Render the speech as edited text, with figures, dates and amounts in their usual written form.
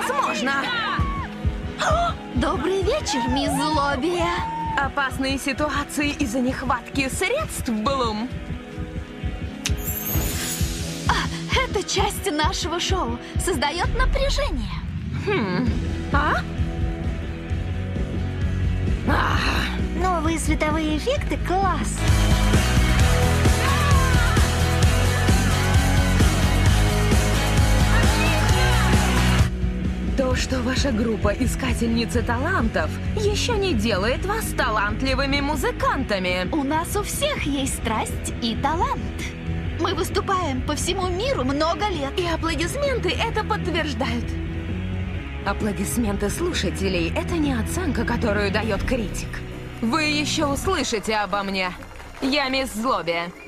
невозможно! Добрый вечер, мисс Злобия. Опасные ситуации из-за нехватки средств, Блум. Это часть нашего шоу. Создает напряжение. Новые световые эффекты — класс. То, что ваша группа искательницы талантов, еще не делает вас талантливыми музыкантами. У нас у всех есть страсть и талант. Мы выступаем по всему миру много лет. И аплодисменты это подтверждают. Аплодисменты слушателей — это не оценка, которую дает критик. Вы еще услышите обо мне. Я мисс Злобия.